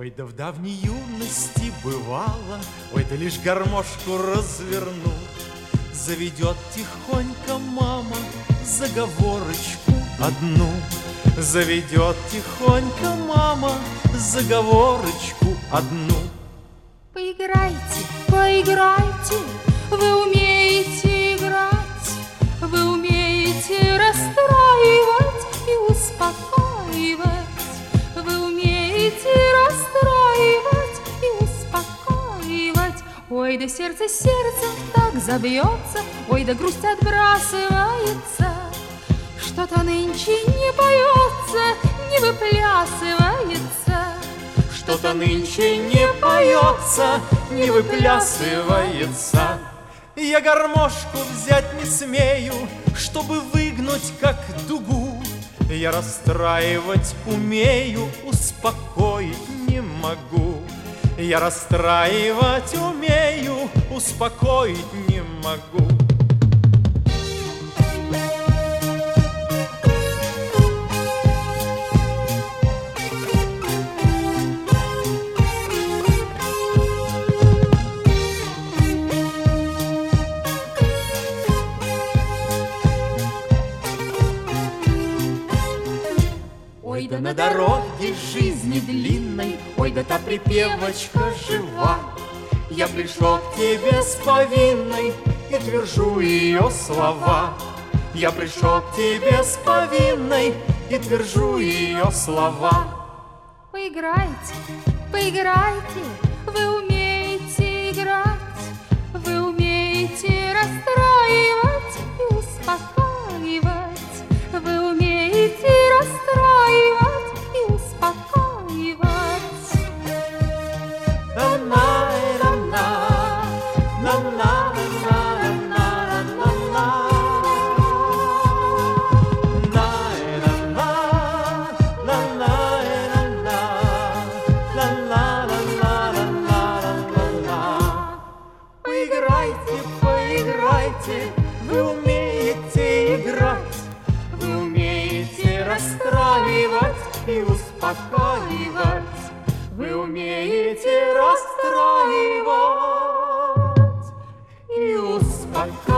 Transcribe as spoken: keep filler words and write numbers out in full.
Ой, да в давней юности бывало, ой, да лишь гармошку разверну, заведет тихонько мама заговорочку одну. Заведет тихонько мама заговорочку одну. Поиграйте, поиграйте, вы умеете играть, вы умеете расстраивать и успокаивать, вы умеете расстраивать и успокаивать. Ой, да сердце сердцем так забьется, ой, да грусть отбрасывается. Что-то нынче не поется, не выплясывается. Что-то нынче не поется, не выплясывается. Я гармошку взять не смею, чтобы выгнуть как дугу. Я расстраивать умею, успокоить не могу. Я расстраивать умею, успокоить не могу. Ой, да на дороге жизни длинной, ой, да та припевочка жива. Я пришел к тебе с повинной и твержу ее слова. Я пришел к тебе с повинной и твержу ее слова. Поиграйте, поиграйте, вы умеете играть, вы умеете расстраивать и успокаивать, вы умеете расстраивать и успокаивать. Поиграйте, поиграйте, вы умеете играть, вы умеете расстраивать и успокаивать, вы умеете расстраивать и успокаивать.